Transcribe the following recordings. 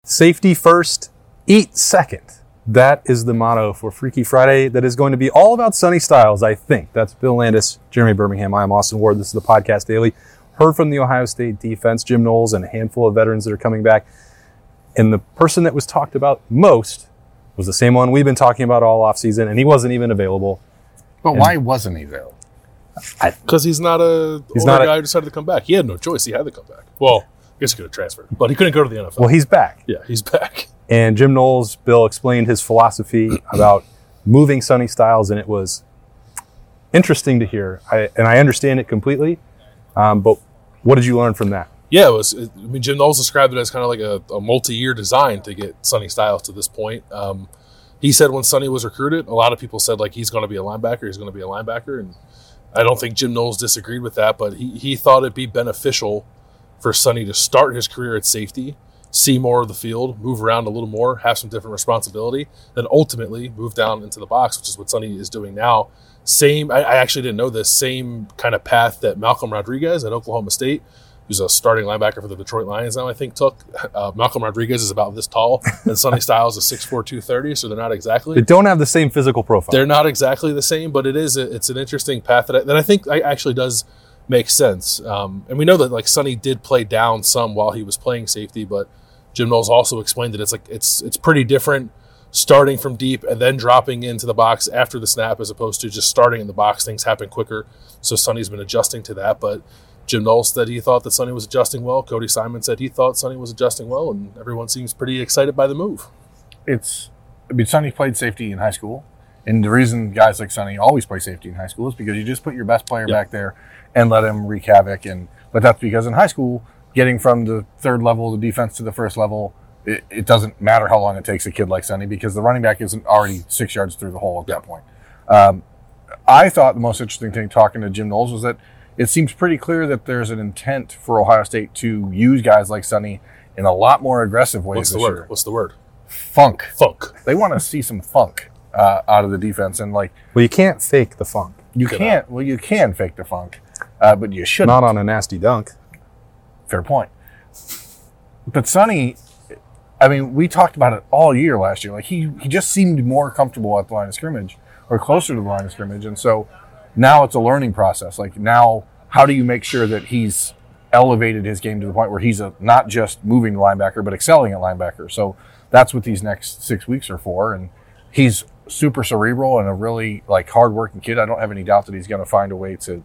Safety first, eat second. That is the motto for Freaky Friday that is going to be all about Sonny Styles, I think. That's Bill Landis, Jeremy Birmingham. I'm Austin Ward. This is the Podcast Daily. Heard from the Ohio State defense, Jim Knowles, and a handful of veterans that are coming back. And the person that was talked about most was the same one we've been talking about all offseason, and he wasn't even available. But why wasn't he available? Because he's not a guy who decided to come back. He had no choice. He had to come back. Well, I guess he could have transferred, but he couldn't go to the NFL. Well, he's back. Yeah, he's back. And Jim Knowles, Bill explained his philosophy about moving Sonny Styles, and it was interesting to hear. I understand it completely, but what did you learn from that? Yeah, Jim Knowles described it as kind of like a multi-year design to get Sonny Styles to this point. He said when Sonny was recruited, a lot of people said like he's going to be a linebacker, and I don't think Jim Knowles disagreed with that, but he thought it'd be beneficial for Sonny to start his career at safety, see more of the field, move around a little more, have some different responsibility, then ultimately move down into the box, which is what Sonny is doing now. I actually didn't know this, same kind of path that Malcolm Rodriguez at Oklahoma State, who's a starting linebacker for the Detroit Lions now, I think, took. Malcolm Rodriguez is about this tall, and Sonny Styles is 6'4", 230, so they're not exactly. They don't have the same physical profile. They're not exactly the same, but it's an interesting path that I think actually does make sense. And we know that like Sonny did play down some while he was playing safety, but Jim Knowles also explained that it's pretty different starting from deep and then dropping into the box after the snap as opposed to just starting in the box. Things happen quicker, so Sonny's been adjusting to that, but Jim Knowles said he thought that Sonny was adjusting well. Cody Simon said he thought Sonny was adjusting well, and everyone seems pretty excited by the move. Sonny played safety in high school, and the reason guys like Sonny always play safety in high school is because you just put your best player back there and let him wreak havoc. But that's because in high school, getting from the third level of the defense to the first level, it doesn't matter how long it takes a kid like Sonny because the running back isn't already 6 yards through the hole at that point. I thought the most interesting thing talking to Jim Knowles was that it seems pretty clear that there's an intent for Ohio State to use guys like Sonny in a lot more aggressive ways this year. What's the word? Funk. They want to see some funk out of the defense. And well, you can't fake the funk. You can fake the funk, but you shouldn't. Not on a nasty dunk. Fair point. But Sonny, we talked about it all year last year. Like he just seemed more comfortable at the line of scrimmage or closer to the line of scrimmage. And so now it's a learning process. Like now, how do you make sure that he's elevated his game to the point where he's not just moving the linebacker, but excelling at linebacker? So that's what these next 6 weeks are for. And he's super cerebral and a really hardworking kid. I don't have any doubt that he's going to find a way to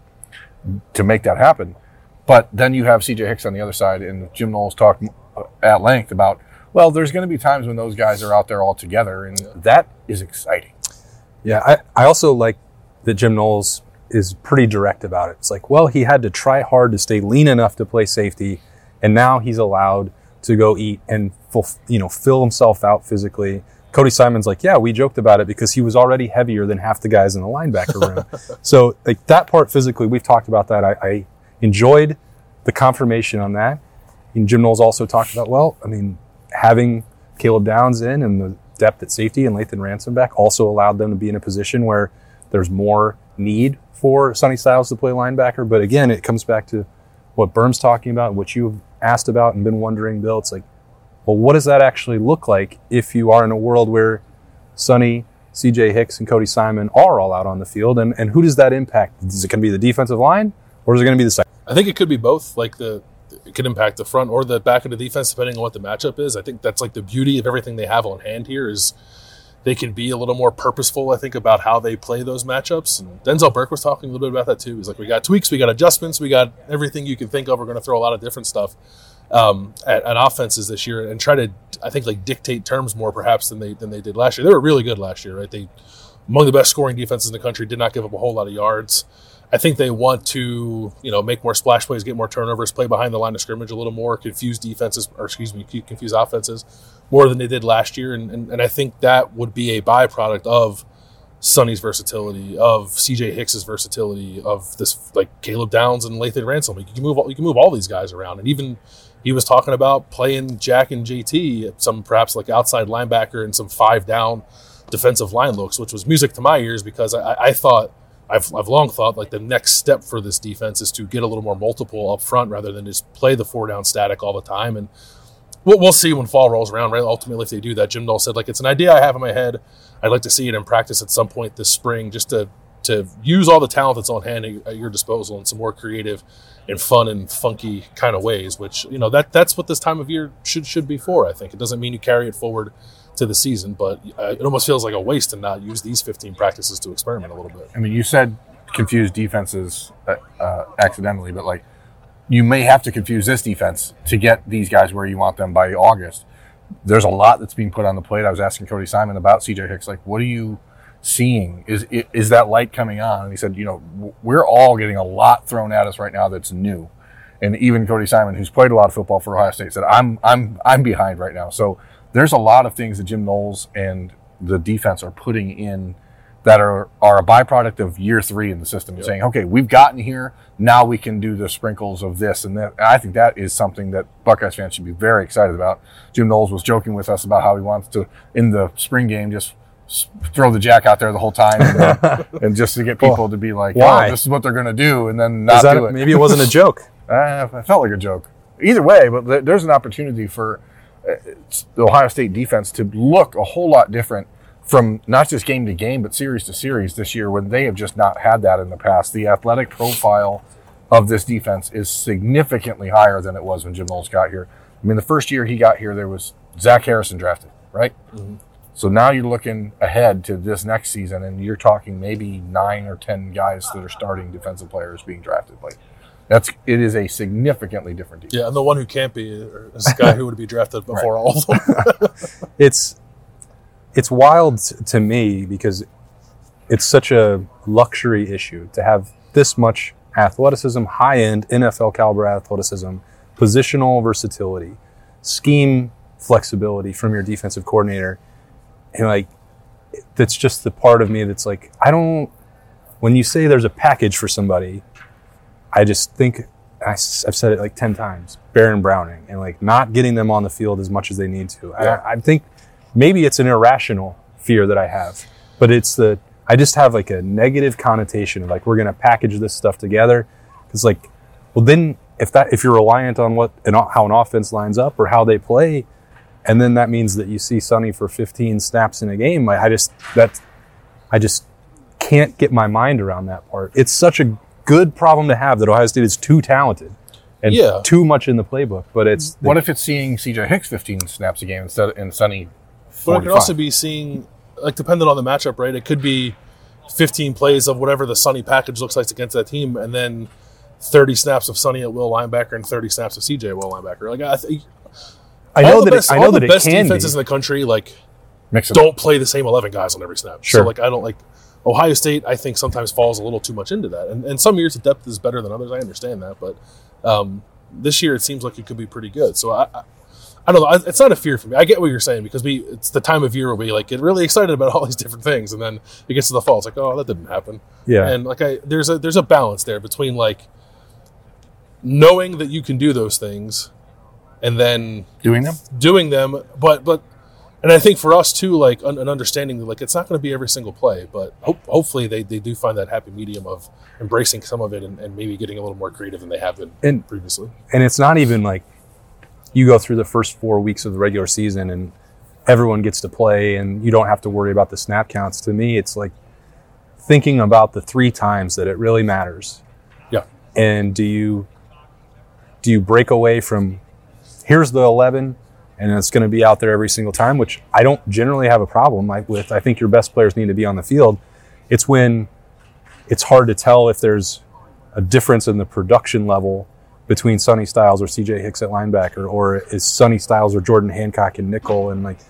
make that happen. But then you have CJ Hicks on the other side, and Jim Knowles talked at length about, well, there's going to be times when those guys are out there all together, and that is exciting. Yeah, I also like that Jim Knowles is pretty direct about it. It's like, well, he had to try hard to stay lean enough to play safety, and now he's allowed to go eat and fill himself out physically. Cody Simon's like, yeah, we joked about it because he was already heavier than half the guys in the linebacker room. So that part physically, we've talked about that. I enjoyed the confirmation on that. And Jim Knowles also talked about, having Caleb Downs in and the depth at safety and Lathan Ransom back also allowed them to be in a position where there's more need for Sonny Styles to play linebacker. But again, it comes back to what Berm's talking about, what you've asked about and been wondering, Bill. It's like, well, what does that actually look like if you are in a world where Sonny, CJ Hicks, and Cody Simon are all out on the field? And who does that impact? Is it going to be the defensive line or is it going to be the second? I think it could be both. It could impact the front or the back of the defense depending on what the matchup is. I think that's the beauty of everything they have on hand here is they can be a little more purposeful, I think, about how they play those matchups. And Denzel Burke was talking a little bit about that too. He's like, we got tweaks, we got adjustments, we got everything you can think of. We're going to throw a lot of different stuff at offenses this year and try to, I think, dictate terms more perhaps than they did last year. They were really good last year, right? They among the best scoring defenses in the country, did not give up a whole lot of yards. I think they want to, make more splash plays, get more turnovers, play behind the line of scrimmage a little more, confuse offenses more than they did last year. And I think that would be a byproduct of Sonny's versatility, of CJ Hicks's versatility, of this Caleb Downs and Lathan Ransom. You can move all these guys around. And even he was talking about playing Jack and JT, some perhaps outside linebacker and some 5-down defensive line looks, which was music to my ears because I've long thought the next step for this defense is to get a little more multiple up front rather than just play the 4-down static all the time. And we'll see when fall rolls around, right? Ultimately, if they do that, Jim Knowles said, like, it's an idea I have in my head. I'd like to see it in practice at some point this spring, just to use all the talent that's on hand at your disposal in some more creative and fun and funky kind of ways, which, that's what this time of year should be for, I think. It doesn't mean you carry it forward to the season, but it almost feels like a waste to not use these 15 practices to experiment a little bit. I mean, you said confuse defenses accidentally, but like you may have to confuse this defense to get these guys where you want them by August. There's a lot that's being put on the plate. I was asking Cody Simon about CJ Hicks, like, what are you seeing? Is that light coming on? And he said, we're all getting a lot thrown at us right now that's new. And even Cody Simon, who's played a lot of football for Ohio State, said, I'm behind right now. So there's a lot of things that Jim Knowles and the defense are putting in that are a byproduct of year 3 in the system, saying, okay, we've gotten here, now we can do the sprinkles of this and that. And I think that is something that Buckeyes fans should be very excited about. Jim Knowles was joking with us about how he wants to, in the spring game, just throw the jack out there the whole time and just to get people to be like, why? Oh, this is what they're going to do, and then not do it. Maybe it wasn't a joke. I felt like a joke. Either way, but there's an opportunity for the Ohio State defense to look a whole lot different from not just game to game, but series to series this year, when they have just not had that in the past. The athletic profile of this defense is significantly higher than it was when Jim Knowles got here. I mean, the first year he got here, there was Zach Harrison drafted, right? Mm-hmm. So now you're looking ahead to this next season, and you're talking maybe 9 or 10 guys that are starting defensive players being drafted. Like, it is a significantly different defense. Yeah, and the one who can't be is a guy who would be drafted before right. All of them. It's wild to me because it's such a luxury issue to have this much athleticism, high-end NFL caliber athleticism, positional versatility, scheme flexibility from your defensive coordinator. And like, that's just the part of me that's like, when you say there's a package for somebody, I just think, I've said it like 10 times, Baron Browning, and like not getting them on the field as much as they need to. Yeah. I think maybe it's an irrational fear that I have, but I just have like a negative connotation of like, we're going to package this stuff together. Cause like, well then if you're reliant on how an offense lines up or how they play, and then that means that you see Sonny for 15 snaps in a game, I just can't get my mind around that part. It's such a good problem to have that Ohio State is too talented and too much in the playbook. But what if it's seeing CJ Hicks 15 snaps a game instead of Sonny 45? But it could also be seeing, like, depending on the matchup, right? It could be 15 plays of whatever the Sonny package looks like against that team, and then 30 snaps of Sonny at will linebacker and 30 snaps of CJ at will linebacker. Like, I know that the best defenses in the country, like, don't play the same 11 guys on every snap. Sure. So, like, I don't like Ohio State. I think sometimes falls a little too much into that, and some years the depth is better than others. I understand that, but this year it seems like it could be pretty good. So I don't know. It's not a fear for me. I get what you're saying because it's the time of year where we like get really excited about all these different things, and then it gets to the fall. It's like, oh, that didn't happen. Yeah. And like there's a balance there between like knowing that you can do those things, and then doing them. But and I think for us too, like an understanding that like it's not going to be every single play, but hopefully they do find that happy medium of embracing some of it and maybe getting a little more creative than they have been previously. And it's not even like you go through the first 4 weeks of the regular season and everyone gets to play and you don't have to worry about the snap counts. To me, it's like thinking about the 3 times that it really matters. Yeah. And do you break away from here's the 11 and it's going to be out there every single time, which I don't generally have a problem with. I think your best players need to be on the field. It's when it's hard to tell if there's a difference in the production level between Sonny Styles or CJ Hicks at linebacker, or is Sonny Styles or Jordan Hancock in nickel, and like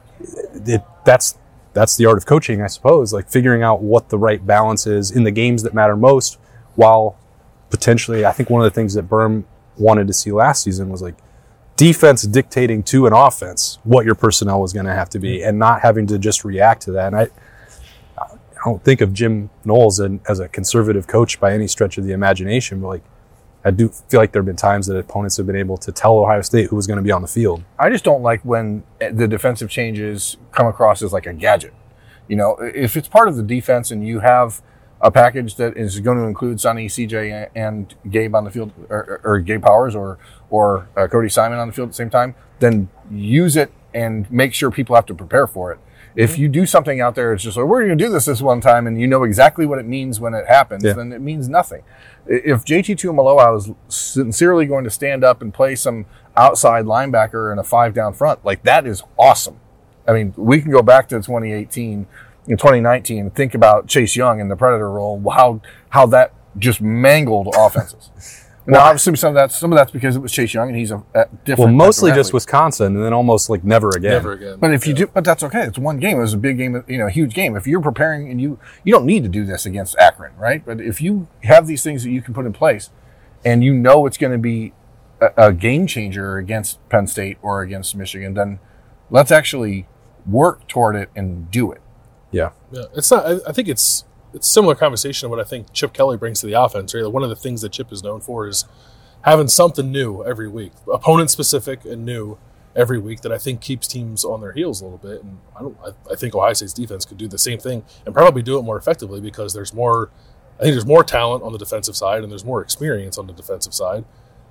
that's the art of coaching, I suppose. Like figuring out what the right balance is in the games that matter most, while potentially, I think one of the things that Berm wanted to see last season was like defense dictating to an offense what your personnel was going to have to be, and not having to just react to that. And I don't think of Jim Knowles as a conservative coach by any stretch of the imagination, but like I do feel like there have been times that opponents have been able to tell Ohio State who was going to be on the field. I just don't like when the defensive changes come across as like a gadget. You know, if it's part of the defense and you have a package that is going to include Sonny, CJ, and Gabe on the field, or Gabe Powers or Cody Simon on the field at the same time, then use it and make sure people have to prepare for it. If you do something out there, it's just like, we're going to do this one time, and you know exactly what it means when it happens, then it means nothing. If JT Tuimoloau is sincerely going to stand up and play some outside linebacker in a 5 down front, like, that is awesome. I mean, we can go back to 2018 and 2019 and think about Chase Young in the Predator role, how that just mangled offenses. Now, obviously, some of that's because it was Chase Young, and he's a different. Well, mostly just Wisconsin, and then almost like never again. Never again. But if you do, but that's okay. It's one game. It was a big game, a huge game. If you're preparing, and you don't need to do this against Akron, right? But if you have these things that you can put in place, and you know it's going to be a game changer against Penn State or against Michigan, then let's actually work toward it and do it. Yeah. It's not. I think it's a similar conversation to what I think Chip Kelly brings to the offense. Right? One of the things that Chip is known for is having something new every week, opponent specific and new every week, that I think keeps teams on their heels a little bit. And I think Ohio State's defense could do the same thing and probably do it more effectively because there's more. I think there's more talent on the defensive side and there's more experience on the defensive side.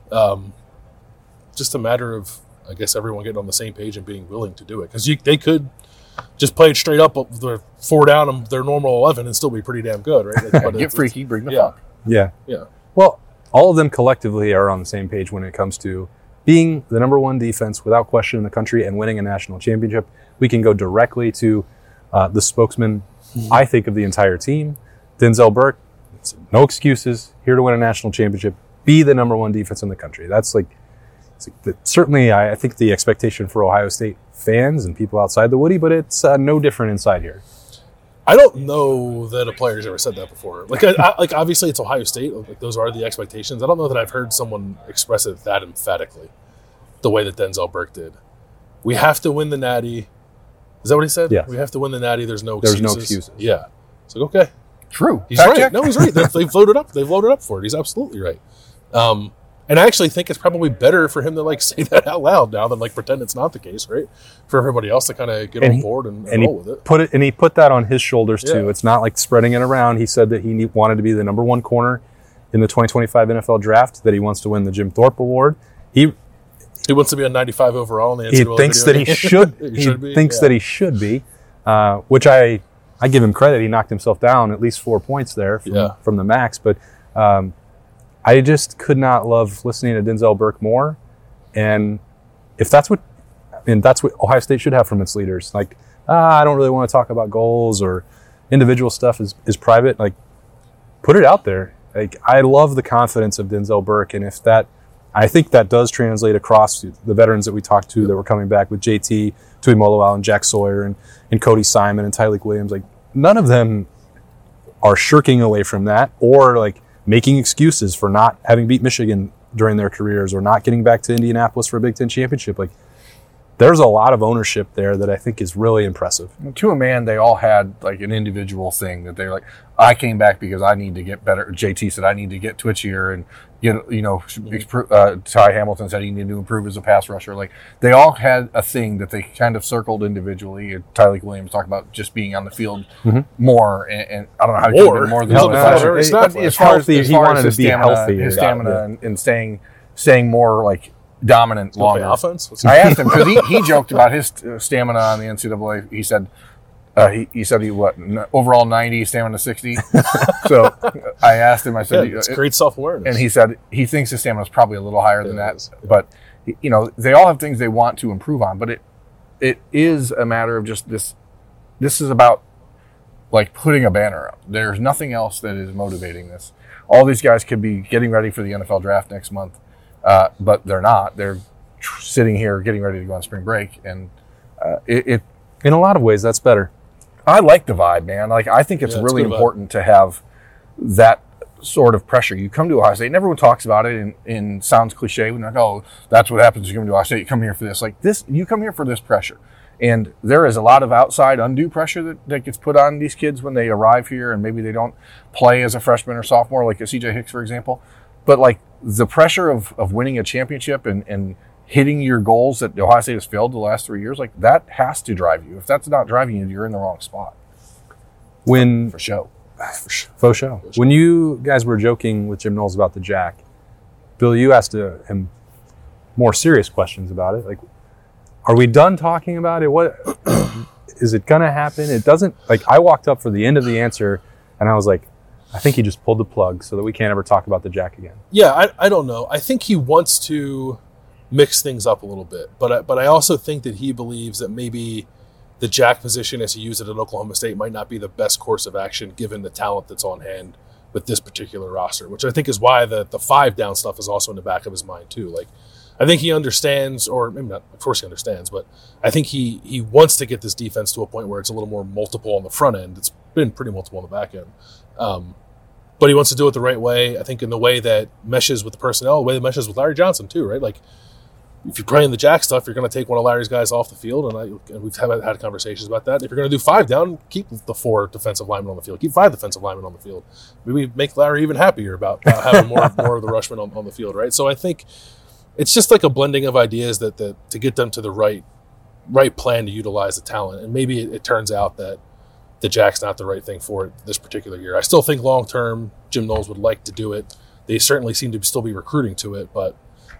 Just a matter of, I guess, everyone getting on the same page and being willing to do it, because they could just play it straight up, the 4 down of their normal 11 and still be pretty damn good, right? But Get freaky, bring the funk. Yeah. Well, all of them collectively are on the same page when it comes to being the number one defense without question in the country and winning a national championship. We can go directly to the spokesman, I think, of the entire team, Denzel Burke. No excuses, here to win a national championship, be the number one defense in the country. That's certainly, I think, the expectation for Ohio State fans and people outside the Woody, but it's no different inside here. I don't know that a player's ever said that before. Like obviously it's Ohio State. Like, those are the expectations. I don't know that I've heard someone express it that emphatically, the way that Denzel Burke did. We have to win the Natty. Is that what he said? Yes. We have to win the Natty. There's no excuses. Yeah. It's like, okay. True. He's right. No, he's right. They've loaded up. They've loaded up for it. He's absolutely right. And I actually think it's probably better for him to say that out loud now than pretend it's not the case, right? For everybody else to kind of get on board and roll with it. And he put that on his shoulders too. It's not like spreading it around. He said that he wanted to be the number one corner in the 2025 NFL draft, that he wants to win the Jim Thorpe Award. He wants to be a 95 overall in the NCAA. He thinks that he should. He thinks that he should be, which I give him credit. He knocked himself down at least 4 points there from the max, but I just could not love listening to Denzel Burke more. And if that's what Ohio State should have from its leaders. I don't really want to talk about goals or individual stuff is private. Put it out there. I love the confidence of Denzel Burke. And I think that does translate across the veterans that we talked to that were coming back with JT Tuimoloau and Jack Sawyer and Cody Simon and Tyleik Williams. None of them are shirking away from that or making excuses for not having beat Michigan during their careers or not getting back to Indianapolis for a Big Ten championship. There's a lot of ownership there that I think is really impressive. To a man, they all had an individual thing that they're I came back because I need to get better. JT said I need to get twitchier and Ty Hamilton said he needed to improve as a pass rusher. They all had a thing that they kind of circled individually. Tyleik Williams talked about just being on the field more, and I don't know how he could more than as far as he wanted to be healthy, his stamina and staying more dominant longer. Offense? I asked him because he joked about his stamina on the NCAA. He said he said overall 90, stamina 60. So I asked him. I said, it's great self-awareness. And he said he thinks his stamina is probably a little higher than that. But they all have things they want to improve on. But it is a matter of just this. This is about putting a banner up. There's nothing else that is motivating this. All these guys could be getting ready for the NFL draft next month. But they're not. They're sitting here getting ready to go on spring break, and it in a lot of ways that's better. I like the vibe, man. I think it's really important to have that sort of pressure. You come to Ohio State, and everyone talks about it, and sounds cliche when oh, that's what happens. You come to Ohio State, you come here for this. You come here for this pressure, and there is a lot of outside undue pressure that gets put on these kids when they arrive here, and maybe they don't play as a freshman or sophomore, like a CJ Hicks, for example. But the pressure of winning a championship and hitting your goals that Ohio State has failed the last 3 years, that has to drive you. If that's not driving you, you're in the wrong spot. For show. Faux show. When you guys were joking with Jim Knowles about the jack, Bill, you asked him more serious questions about it. Like, are we done talking about it? What is it going to happen? It doesn't. Like, I walked up for the end of the answer, and I was like, I think he just pulled the plug so that we can't ever talk about the jack again. Yeah, I don't know. I think he wants to mix things up a little bit, but I also think that he believes that maybe the jack position as he used it at Oklahoma State might not be the best course of action given the talent that's on hand with this particular roster, which I think is why the 5 down stuff is also in the back of his mind too. Like, I think he understands, or maybe not, of course he understands, but I think he wants to get this defense to a point where it's a little more multiple on the front end. It's been pretty multiple on the back end. But he wants to do it the right way, I think in the way that meshes with the personnel, the way that meshes with Larry Johnson too, right? Like, if you're playing the jack stuff, you're going to take one of Larry's guys off the field, and we've had conversations about that. If you're going to do 5 down, keep the 4 defensive linemen on the field. Keep 5 defensive linemen on the field. Maybe make Larry even happier about having more of the rushmen on the field, right? So I think it's just like a blending of ideas that to get them to the right plan to utilize the talent. And maybe it turns out that the jack's not the right thing for it this particular year. I still think long-term Jim Knowles would like to do it. They certainly seem to still be recruiting to it, but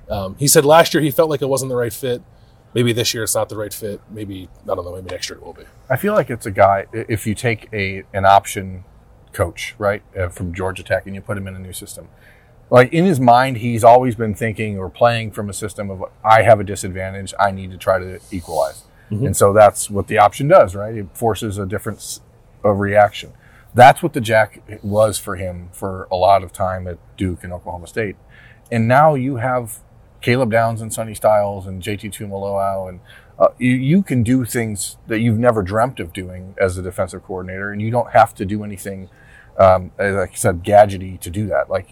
he said last year he felt like it wasn't the right fit. Maybe this year it's not the right fit. Maybe, I don't know, maybe next year it will be. I feel like it's a guy, if you take an option coach, right, from Georgia Tech and you put him in a new system, like in his mind, he's always been thinking or playing from a system of, I have a disadvantage, I need to try to equalize. Mm-hmm. And so that's what the option does, right? It forces a difference of reaction. That's what the jack was for him for a lot of time at Duke and Oklahoma State. And now you have Caleb Downs and Sonny Styles and JT Tuimoloau, and you can do things that you've never dreamt of doing as a defensive coordinator, and you don't have to do anything, like I said, gadgety to do that. Like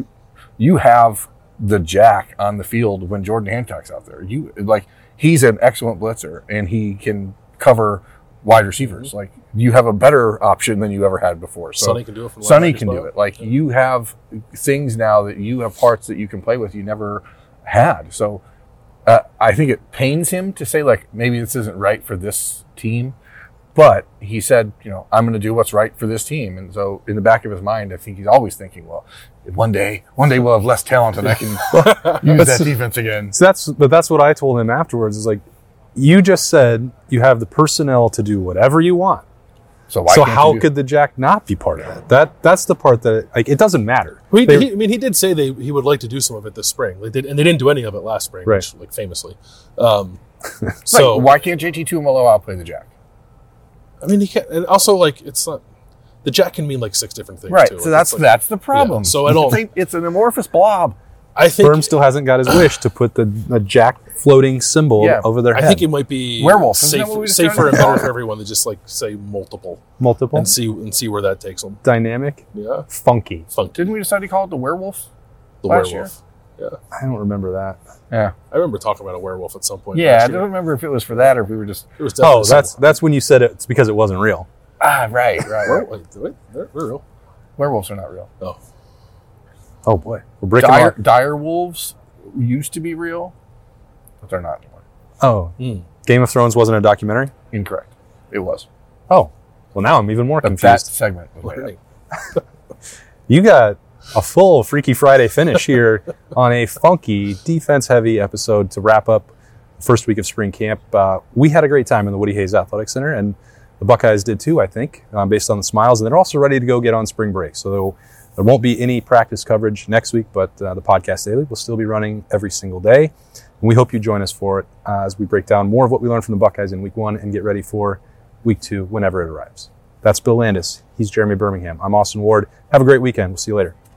you have the jack on the field when Jordan Hancock's out there. He's an excellent blitzer, and he can cover wide receivers. Like, you have a better option than you ever had before. So Sonny can do it. Sonny can do it. Like, you have things now that you have parts that you can play with you never had. So I think it pains him to say, like, maybe this isn't right for this team. But he said, I'm going to do what's right for this team. And so in the back of his mind, I think he's always thinking, well, one day we'll have less talent and I can use that defense again. So that's what I told him afterwards, is like, you just said you have the personnel to do whatever you want. So how could the jack not be part of it? That's the part that, like, it doesn't matter. He did say he would like to do some of it this spring. They didn't do any of it last spring, right. Which, like, famously. So why can't JT Tuimoloau outplay the jack? I mean, he can't. And also, like, it's not. The jack can mean like 6 different things, right? too. So that's the problem. Yeah, so I don't. It's an amorphous blob. I think Firm still hasn't got his wish to put the jack floating symbol over their head. I think it might be werewolf. Safer and better for everyone to just, like, say multiple, and see where that takes them. Dynamic, yeah, funky. Didn't we decide to call it the werewolf? Last werewolf. Year? Yeah, I don't remember that. Yeah, I remember talking about a werewolf at some point. Yeah, I don't remember if it was for that or if we were just. It was definitely that's when you said it's because it wasn't real. Right. Wait, they're real. Werewolves are not real. Oh boy, we're breaking dire wolves used to be real, but they're not anymore. Oh, Game of Thrones wasn't a documentary? Incorrect. It was. Oh, well, now I'm even more confused. That segment was made up. You got a full Freaky Friday finish here on a funky, defense-heavy episode to wrap up the first week of spring camp. We had a great time in the Woody Hayes Athletic Center, and the Buckeyes did too, I think, based on the smiles. And they're also ready to go get on spring break. So there won't be any practice coverage next week, but the podcast daily will still be running every single day. And we hope you join us for it as we break down more of what we learned from the Buckeyes in week 1 and get ready for week 2 whenever it arrives. That's Bill Landis. He's Jeremy Birmingham. I'm Austin Ward. Have a great weekend. We'll see you later.